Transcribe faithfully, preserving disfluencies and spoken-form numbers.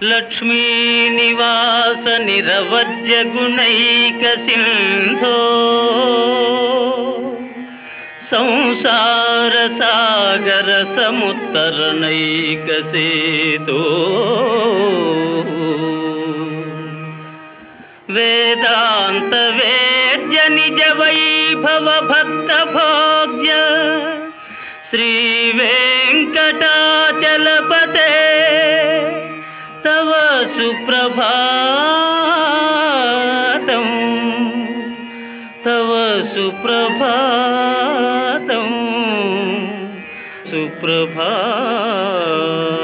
लक्ष्मीनिवास निरवज्य गुणैक सिंधो संसार सागर समुत्तरणैक सेतो वेदांत वेद्य निज वैभव भक्त भोग्य श्री वेंकटाचलपते तव सुप्रभातं तव सुप्रभातं सुप्रभातं।